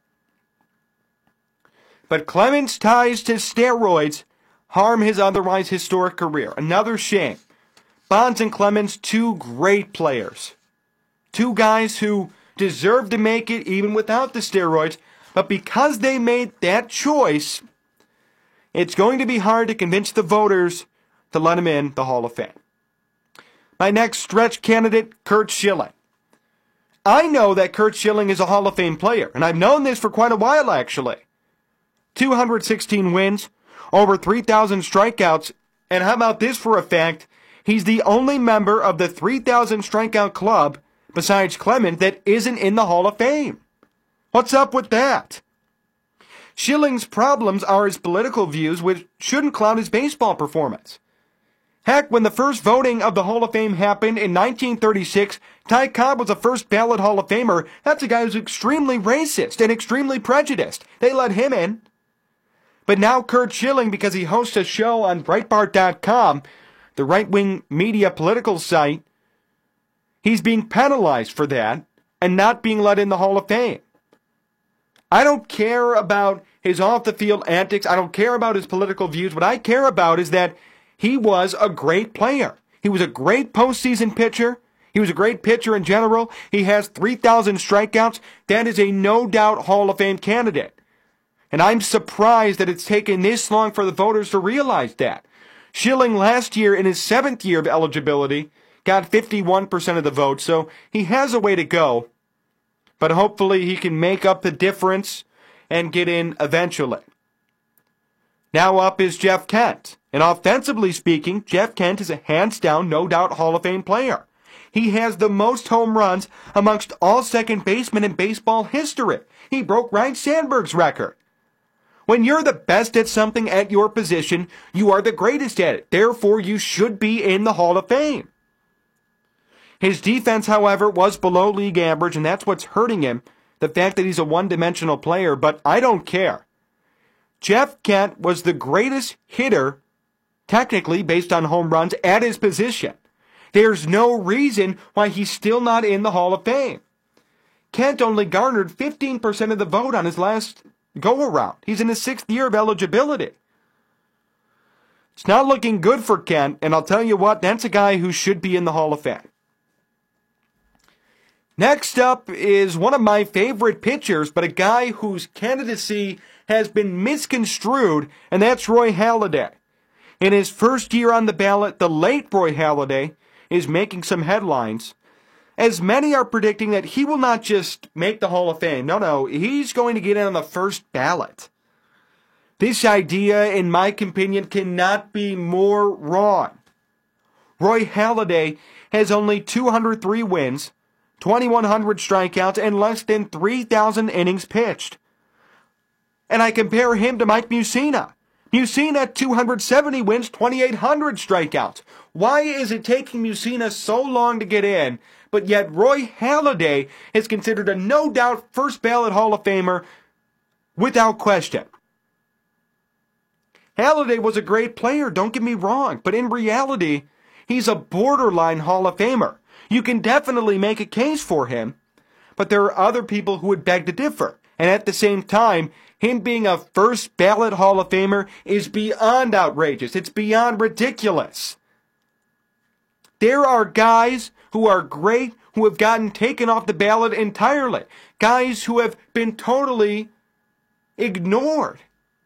But Clemens' ties to steroids harm his otherwise historic career. Another shame. Bonds and Clemens, two great players. Two guys who deserve to make it even without the steroids, but because they made that choice, it's going to be hard to convince the voters to let him in the Hall of Fame. My next stretch candidate, Curt Schilling. I know that Curt Schilling is a Hall of Fame player, and I've known this for quite a while, actually. two hundred sixteen wins, over three thousand strikeouts, and how about this for a fact? He's the only member of the three thousand strikeout club, besides Clemens, that isn't in the Hall of Fame. What's up with that? Schilling's problems are his political views, which shouldn't cloud his baseball performance. Heck, when the first voting of the Hall of Fame happened in nineteen thirty-six, Ty Cobb was a first ballot Hall of Famer. That's a guy who's extremely racist and extremely prejudiced. They let him in. But now Curt Schilling, because he hosts a show on Breitbart dot com, the right-wing media political site, he's being penalized for that and not being let in the Hall of Fame. I don't care about his off-the-field antics. I don't care about his political views. What I care about is that he was a great player. He was a great postseason pitcher. He was a great pitcher in general. He has three thousand strikeouts. That is a no-doubt Hall of Fame candidate. And I'm surprised that it's taken this long for the voters to realize that. Schilling last year, in his seventh year of eligibility, got fifty-one percent of the vote, so he has a way to go. But hopefully he can make up the difference and get in eventually. Now up is Jeff Kent. And offensively speaking, Jeff Kent is a hands-down, no-doubt Hall of Fame player. He has the most home runs amongst all second basemen in baseball history. He broke Ryne Sandberg's record. When you're the best at something at your position, you are the greatest at it. Therefore, you should be in the Hall of Fame. His defense, however, was below league average, and that's what's hurting him, the fact that he's a one-dimensional player, but I don't care. Jeff Kent was the greatest hitter, technically based on home runs, at his position. There's no reason why he's still not in the Hall of Fame. Kent only garnered fifteen percent of the vote on his last go-around. He's in his sixth year of eligibility. It's not looking good for Kent, and I'll tell you what, that's a guy who should be in the Hall of Fame. Next up is one of my favorite pitchers, but a guy whose candidacy has been misconstrued, and that's Roy Halladay. In his first year on the ballot, the late Roy Halladay is making some headlines, as many are predicting that he will not just make the Hall of Fame. No, no, he's going to get in on the first ballot. This idea, in my opinion, cannot be more wrong. Roy Halladay has only two hundred three wins, twenty-one hundred strikeouts, and less than three thousand innings pitched. And I compare him to Mike Mussina. Mussina had two hundred seventy wins, twenty-eight hundred strikeouts. Why is it taking Mussina so long to get in, but yet Roy Halladay is considered a no-doubt first ballot Hall of Famer without question? Halladay was a great player, don't get me wrong, but in reality, he's a borderline Hall of Famer. You can definitely make a case for him, but there are other people who would beg to differ. And at the same time, him being a first ballot Hall of Famer is beyond outrageous. It's beyond ridiculous. There are guys who are great who have gotten taken off the ballot entirely. Guys who have been totally ignored.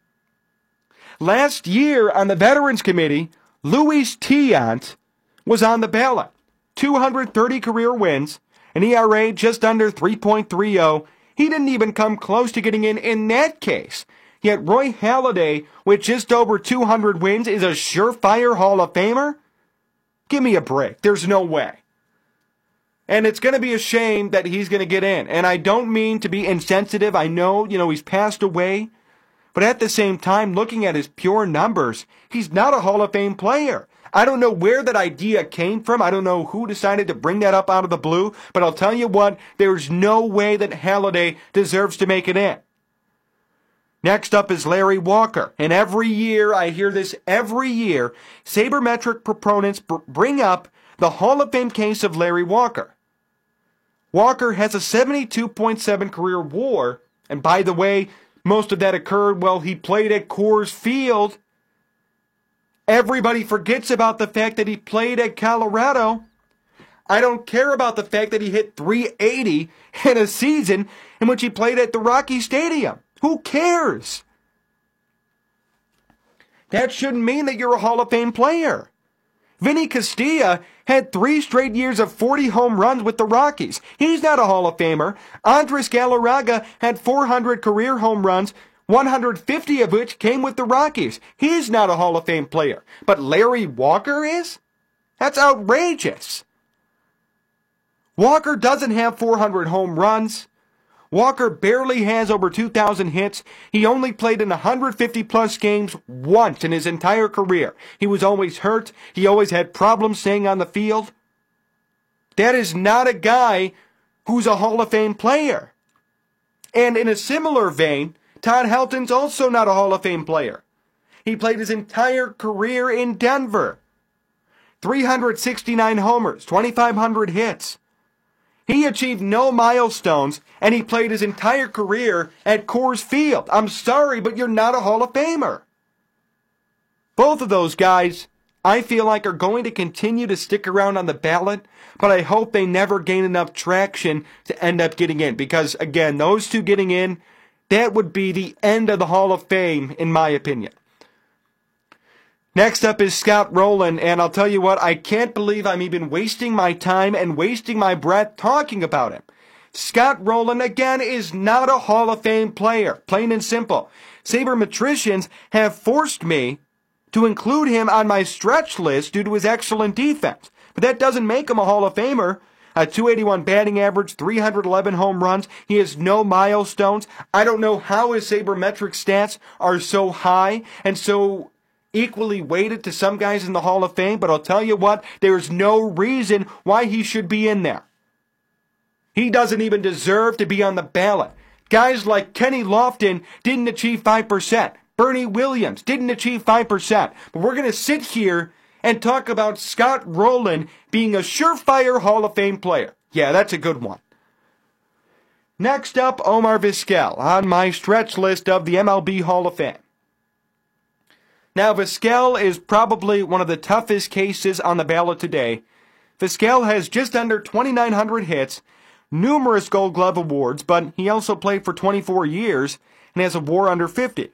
Last year on the Veterans Committee, Luis Tiant was on the ballot. two hundred thirty career wins, an E R A just under three point three oh. He didn't even come close to getting in in that case. Yet Roy Halladay, with just over two hundred wins, is a surefire Hall of Famer? Give me a break. There's no way. And it's going to be a shame that he's going to get in. And I don't mean to be insensitive. I know, you know, he's passed away. But at the same time, looking at his pure numbers, he's not a Hall of Fame player. I don't know where that idea came from. I don't know who decided to bring that up out of the blue. But I'll tell you what, there's no way that Halladay deserves to make it in. Next up is Larry Walker. And every year, I hear this every year, sabermetric proponents br- bring up the Hall of Fame case of Larry Walker. Walker has a seventy-two point seven career WAR. And by the way, most of that occurred while he played at Coors Field. Everybody forgets about the fact that he played at Colorado. I don't care about the fact that he hit three eighty in a season in which he played at the Rocky Stadium. Who cares? That shouldn't mean that you're a Hall of Fame player. Vinny Castilla had three straight years of forty home runs with the Rockies. He's not a Hall of Famer. Andres Galarraga had four hundred career home runs, one hundred fifty of which came with the Rockies. He's not a Hall of Fame player. But Larry Walker is? That's outrageous. Walker doesn't have four hundred home runs. Walker barely has over two thousand hits. He only played in one hundred fifty plus games once in his entire career. He was always hurt. He always had problems staying on the field. That is not a guy who's a Hall of Fame player. And in a similar vein, Todd Helton's also not a Hall of Fame player. He played his entire career in Denver. three hundred sixty-nine homers, twenty-five hundred hits. He achieved no milestones, and he played his entire career at Coors Field. I'm sorry, but you're not a Hall of Famer. Both of those guys I feel like are going to continue to stick around on the ballot, but I hope they never gain enough traction to end up getting in. Because, again, those two getting in, that would be the end of the Hall of Fame, in my opinion. Next up is Scott Rolen, and I'll tell you what, I can't believe I'm even wasting my time and wasting my breath talking about him. Scott Rolen, again, is not a Hall of Fame player, plain and simple. Sabermetricians have forced me to include him on my stretch list due to his excellent defense. But that doesn't make him a Hall of Famer. A two eighty-one batting average, three hundred eleven home runs. He has no milestones. I don't know how his sabermetric stats are so high and so equally weighted to some guys in the Hall of Fame, but I'll tell you what, there's no reason why he should be in there. He doesn't even deserve to be on the ballot. Guys like Kenny Lofton didn't achieve five percent. Bernie Williams didn't achieve five percent. But we're going to sit here and talk about Scott Rolen being a surefire Hall of Fame player. Yeah, that's a good one. Next up, Omar Vizquel on my stretch list of the M L B Hall of Fame. Now, Vizquel is probably one of the toughest cases on the ballot today. Vizquel has just under twenty-nine hundred hits, numerous Gold Glove awards, but he also played for twenty-four years and has a WAR under fifty.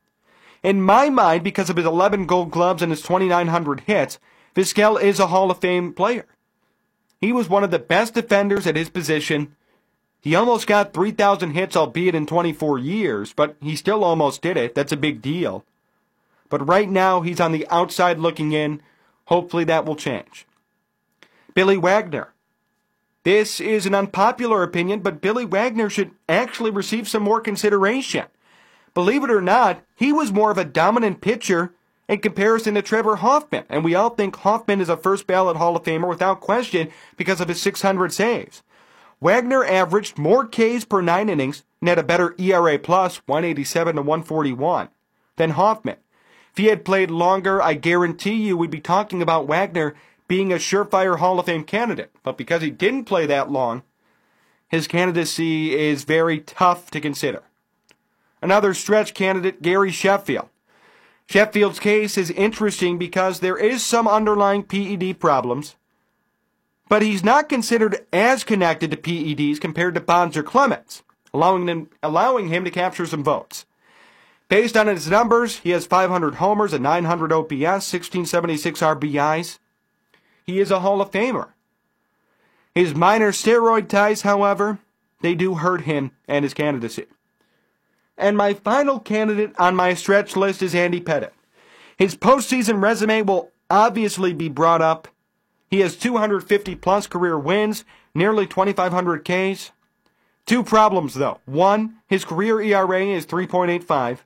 In my mind, because of his eleven Gold Gloves and his twenty-nine hundred hits, Vizquel is a Hall of Fame player. He was one of the best defenders at his position. He almost got three thousand hits, albeit in twenty-four years, but he still almost did it. That's a big deal. But right now, he's on the outside looking in. Hopefully that will change. Billy Wagner. This is an unpopular opinion, but Billy Wagner should actually receive some more consideration. Believe it or not, he was more of a dominant pitcher in comparison to Trevor Hoffman, and we all think Hoffman is a first ballot Hall of Famer without question because of his six hundred saves. Wagner averaged more Ks per nine innings and had a better E R A plus, one eighty-seven to one forty-one, than Hoffman. If he had played longer, I guarantee you we'd be talking about Wagner being a surefire Hall of Fame candidate. But because he didn't play that long, his candidacy is very tough to consider. Another stretch candidate, Gary Sheffield. Sheffield's case is interesting because there is some underlying P E D problems, but he's not considered as connected to P E Ds compared to Bonds or Clemens, allowing him, allowing him to capture some votes. Based on his numbers, he has five hundred homers, a nine hundred O P S, sixteen seventy-six R B Is. He is a Hall of Famer. His minor steroid ties, however, they do hurt him and his candidacy. And my final candidate on my stretch list is Andy Pettitte. His postseason resume will obviously be brought up. He has two hundred fifty plus career wins, nearly twenty-five hundred Ks. Two problems, though. One, his career E R A is three point eight five.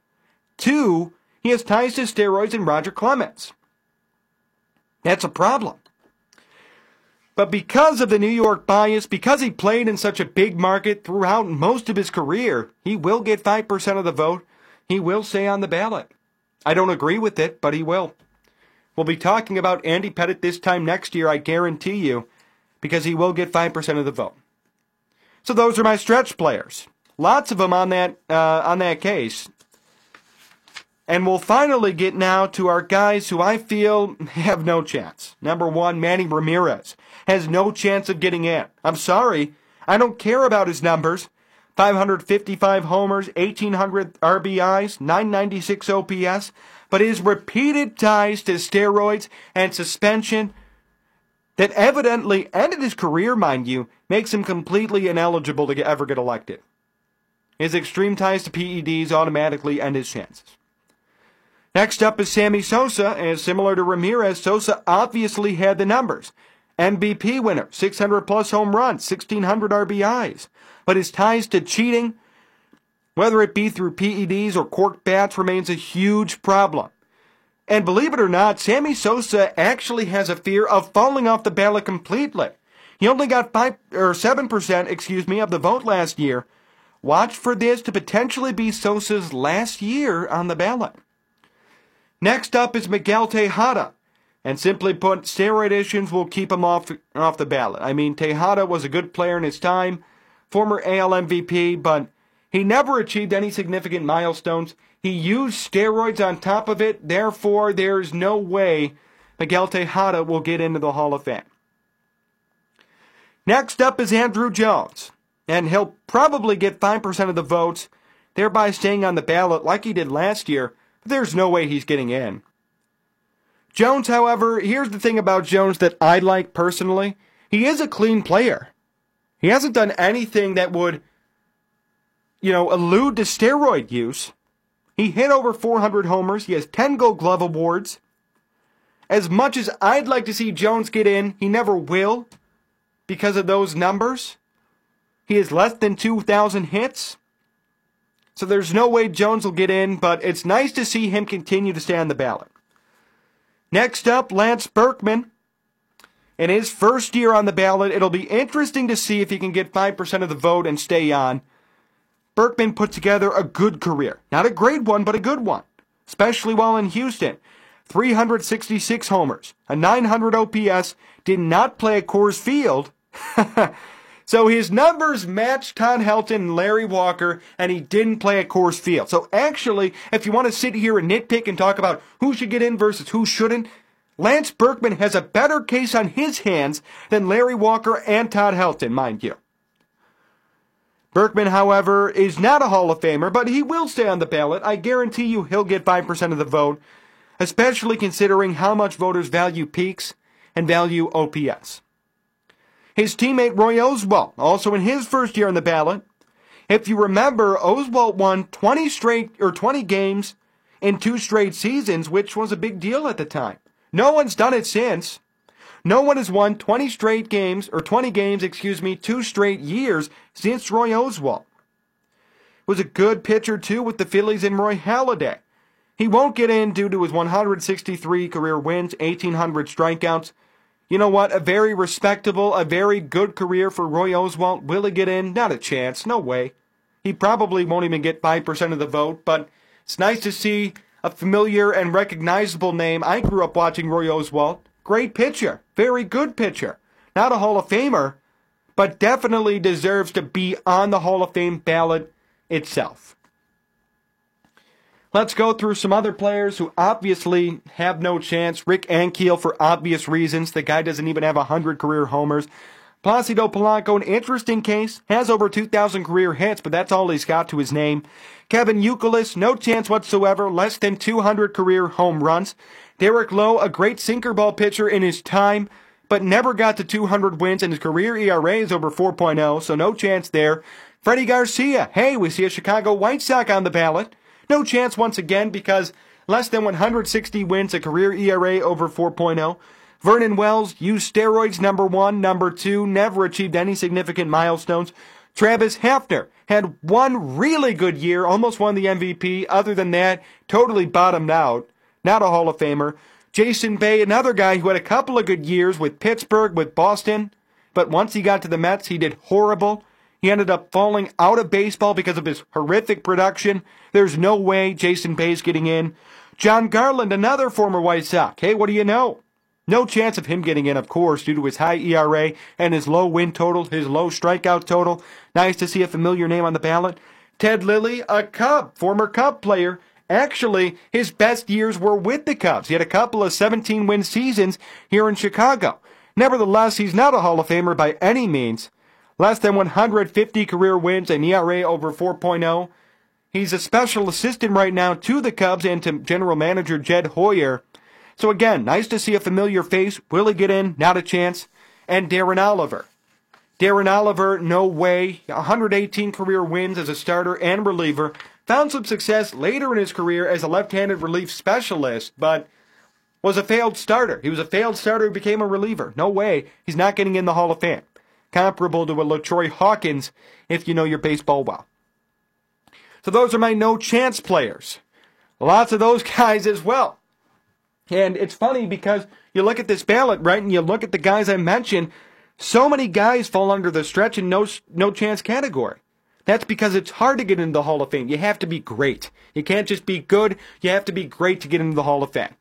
Two, he has ties to steroids and Roger Clemens. That's a problem. But because of the New York bias, because he played in such a big market throughout most of his career, he will get five percent of the vote. He will stay on the ballot. I don't agree with it, but he will. We'll be talking about Andy Pettitte this time next year, I guarantee you, because he will get five percent of the vote. So those are my stretch players. Lots of them on that uh, on that case. And we'll finally get now to our guys who I feel have no chance. Number one, Manny Ramirez has no chance of getting in. I'm sorry. I don't care about his numbers. five hundred fifty-five homers, eighteen hundred R B Is, nine ninety-six O P S. But his repeated ties to steroids and suspension that evidently ended his career, mind you, makes him completely ineligible to ever get elected. His extreme ties to P E Ds automatically end his chances. Next up is Sammy Sosa, and similar to Ramirez, Sosa obviously had the numbers. M V P winner, six hundred plus home runs, sixteen hundred R B Is. But his ties to cheating, whether it be through P E Ds or corked bats, remains a huge problem. And believe it or not, Sammy Sosa actually has a fear of falling off the ballot completely. He only got five or seven percent, excuse me, of the vote last year. Watch for this to potentially be Sosa's last year on the ballot. Next up is Miguel Tejada. And simply put, steroid issues will keep him off, off the ballot. I mean, Tejada was a good player in his time, former A L M V P, but he never achieved any significant milestones. He used steroids on top of it, therefore there's no way Miguel Tejada will get into the Hall of Fame. Next up is Andruw Jones, and he'll probably get five percent of the votes, thereby staying on the ballot like he did last year, but there's no way he's getting in. Jones, however, here's the thing about Jones that I like personally. He is a clean player. He hasn't done anything that would, you know, allude to steroid use. He hit over four hundred homers. He has ten Gold Glove awards. As much as I'd like to see Jones get in, he never will because of those numbers. He has less than two thousand hits. So there's no way Jones will get in, but it's nice to see him continue to stay on the ballot. Next up, Lance Berkman. In his first year on the ballot, it'll be interesting to see if he can get five percent of the vote and stay on. Berkman put together a good career. Not a great one, but a good one. Especially while in Houston. three hundred sixty-six homers, a nine hundred O P S, did not play at Coors Field. So his numbers matched Todd Helton and Larry Walker, and he didn't play at Coors Field. So actually, if you want to sit here and nitpick and talk about who should get in versus who shouldn't, Lance Berkman has a better case on his hands than Larry Walker and Todd Helton, mind you. Berkman, however, is not a Hall of Famer, but he will stay on the ballot. I guarantee you he'll get five percent of the vote, especially considering how much voters value peaks and value O P S. His teammate Roy Oswalt, also in his first year on the ballot. If you remember, Oswalt won twenty straight or twenty games in two straight seasons, which was a big deal at the time. No one's done it since. No one has won twenty straight games, or twenty games, excuse me, two straight years since Roy Oswalt. Was a good pitcher, too, with the Phillies and Roy Halladay. He won't get in due to his one hundred sixty-three career wins, eighteen hundred strikeouts. You know what? A very respectable, a very good career for Roy Oswalt. Will he get in? Not a chance. No way. He probably won't even get five percent of the vote, but it's nice to see a familiar and recognizable name. I grew up watching Roy Oswalt. Great pitcher. Very good pitcher. Not a Hall of Famer, but definitely deserves to be on the Hall of Fame ballot itself. Let's go through some other players who obviously have no chance. Rick Ankiel, for obvious reasons. The guy doesn't even have one hundred career homers. Placido Polanco, an interesting case. Has over two thousand career hits, but that's all he's got to his name. Kevin Youkilis, no chance whatsoever. Less than two hundred career home runs. Derek Lowe, a great sinker ball pitcher in his time, but never got to two hundred wins, and his career E R A is over four point oh, so no chance there. Freddie Garcia, hey, we see a Chicago White Sox on the ballot. No chance once again because less than one hundred sixty wins, a career E R A over four point oh. Vernon Wells used steroids, number one. Number two, never achieved any significant milestones. Travis Hafner had one really good year, almost won the M V P. Other than that, totally bottomed out. Not a Hall of Famer. Jason Bay, another guy who had a couple of good years with Pittsburgh, with Boston. But once he got to the Mets, he did horrible. He ended up falling out of baseball because of his horrific production. There's no way Jason Bay's getting in. John Garland, another former White Sox. Hey, what do you know? No chance of him getting in, of course, due to his high E R A and his low win total, his low strikeout total. Nice to see a familiar name on the ballot. Ted Lilly, a Cub, former Cub player. Actually, his best years were with the Cubs. He had a couple of seventeen-win seasons here in Chicago. Nevertheless, he's not a Hall of Famer by any means. Less than one hundred fifty career wins and E R A over four point oh. He's a special assistant right now to the Cubs and to general manager Jed Hoyer. So again, nice to see a familiar face. Will he get in? Not a chance. And Darren Oliver. Darren Oliver, no way. one hundred eighteen career wins as a starter and reliever. Found some success later in his career as a left-handed relief specialist, but was a failed starter. He was a failed starter who became a reliever. No way. He's not getting in the Hall of Fame. Comparable to a LaTroy Hawkins, if you know your baseball well. So those are my no-chance players. Lots of those guys as well. And it's funny because you look at this ballot, right, and you look at the guys I mentioned, so many guys fall under the stretch and no, no chance category. That's because it's hard to get into the Hall of Fame. You have to be great. You can't just be good. You have to be great to get into the Hall of Fame.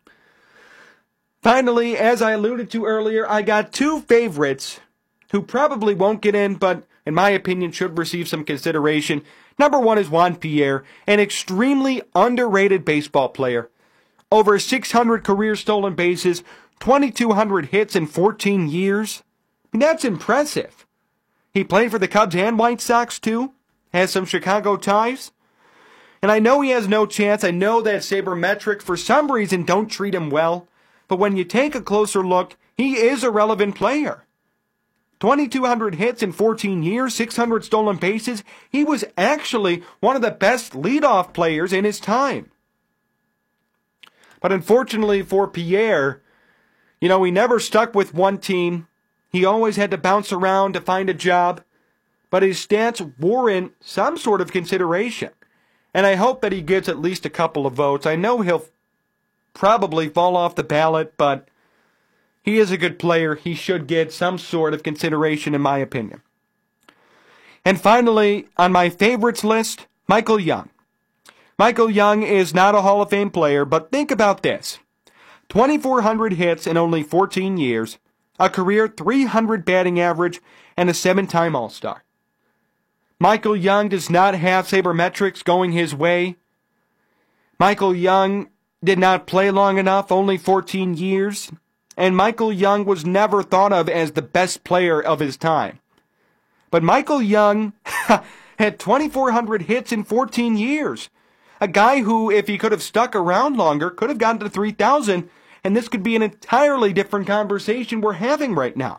Finally, as I alluded to earlier, I got two favorites who probably won't get in, but in my opinion should receive some consideration. Number one is Juan Pierre, an extremely underrated baseball player. Over six hundred career stolen bases, twenty-two hundred hits in fourteen years. I mean, that's impressive. He played for the Cubs and White Sox, too. Has some Chicago ties. And I know he has no chance. I know that Sabermetrics, for some reason, don't treat him well. But when you take a closer look, he is a relevant player. twenty-two hundred hits in fourteen years, six hundred stolen bases. He was actually one of the best leadoff players in his time. But unfortunately for Pierre, you know, he never stuck with one team. He always had to bounce around to find a job. But his stats warrant some sort of consideration. And I hope that he gets at least a couple of votes. I know he'll probably fall off the ballot, but he is a good player. He should get some sort of consideration, in my opinion. And finally, on my favorites list, Michael Young. Michael Young is not a Hall of Fame player, but think about this. twenty-four hundred hits in only fourteen years, a career three hundred batting average, and a seven-time All-Star. Michael Young does not have Sabermetrics going his way. Michael Young did not play long enough, only fourteen years. And Michael Young was never thought of as the best player of his time. But Michael Young had twenty-four hundred hits in fourteen years. A guy who, if he could have stuck around longer, could have gotten to three thousand, and this could be an entirely different conversation we're having right now.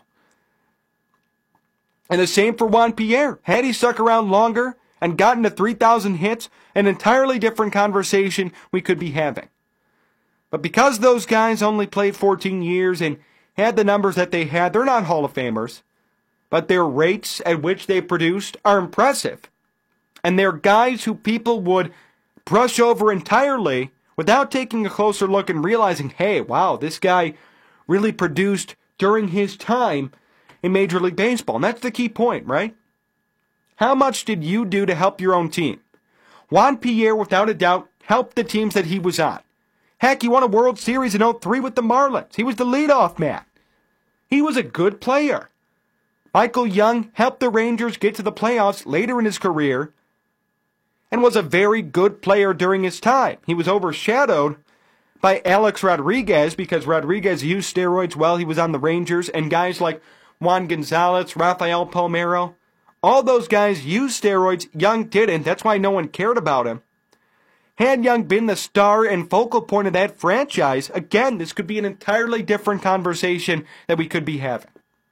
And the same for Juan Pierre. Had he stuck around longer and gotten to three thousand hits, an entirely different conversation we could be having. But because those guys only played fourteen years and had the numbers that they had, they're not Hall of Famers. But their rates at which they produced are impressive. And they're guys who people would brush over entirely without taking a closer look and realizing, hey, wow, this guy really produced during his time in Major League Baseball. And that's the key point, right? How much did you do to help your own team? Juan Pierre, without a doubt, helped the teams that he was on. Heck, he won a World Series in oh three with the Marlins. He was the leadoff man. He was a good player. Michael Young helped the Rangers get to the playoffs later in his career and was a very good player during his time. He was overshadowed by Alex Rodriguez because Rodriguez used steroids while he was on the Rangers, and guys like Juan Gonzalez, Rafael Palmeiro, all those guys used steroids. Young didn't. That's why no one cared about him. Had Young been the star and focal point of that franchise, again, this could be an entirely different conversation that we could be having.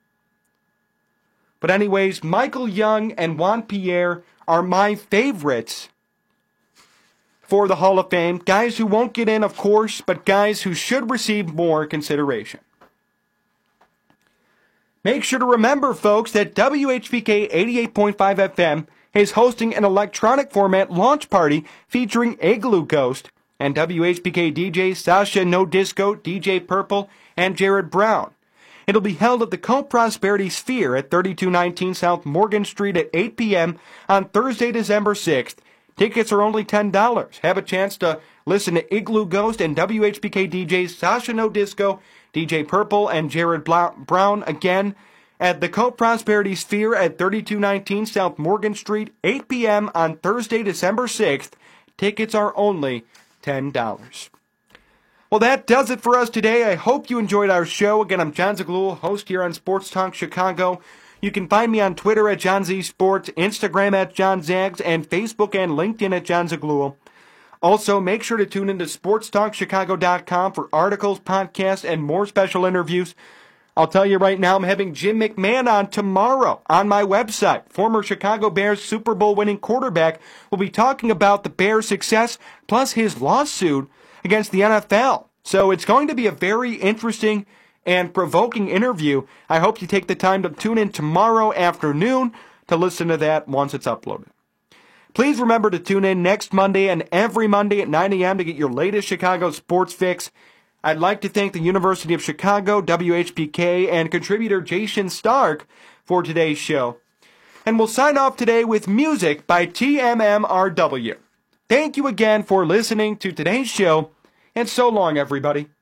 But anyways, Michael Young and Juan Pierre are my favorites for the Hall of Fame. Guys who won't get in, of course, but guys who should receive more consideration. Make sure to remember, folks, that W H B K eighty-eight point five F M is hosting an electronic format launch party featuring Igloo Ghost and W H B K D Js Sasha No Disco, D J Purple, and Jared Brown. It'll be held at the Co-Prosperity Sphere at thirty-two nineteen South Morgan Street at eight p.m. on Thursday, December sixth. Tickets are only ten dollars. Have a chance to listen to Igloo Ghost and W H B K D Js Sasha No Disco, D J Purple, and Jared Brown again at the Co-Prosperity Sphere at thirty-two nineteen South Morgan Street, eight p.m. on Thursday, December sixth. Tickets are only ten dollars. Well, that does it for us today. I hope you enjoyed our show. Again, I'm John Zaghloul, host here on Sports Talk Chicago. You can find me on Twitter at John Z Sports, Instagram at John Zags, and Facebook and LinkedIn at John Zaghloul. Also, make sure to tune into sports talk chicago dot com for articles, podcasts, and more special interviews. I'll tell you right now, I'm having Jim McMahon on tomorrow on my website. Former Chicago Bears Super Bowl winning quarterback will be talking about the Bears' success plus his lawsuit against the N F L. So it's going to be a very interesting and provoking interview. I hope you take the time to tune in tomorrow afternoon to listen to that once it's uploaded. Please remember to tune in next Monday and every Monday at nine a.m. to get your latest Chicago sports fix. I'd like to thank the University of Chicago, W H P K, and contributor Jason Stark for today's show. And we'll sign off today with music by T M M R W. Thank you again for listening to today's show, and so long, everybody.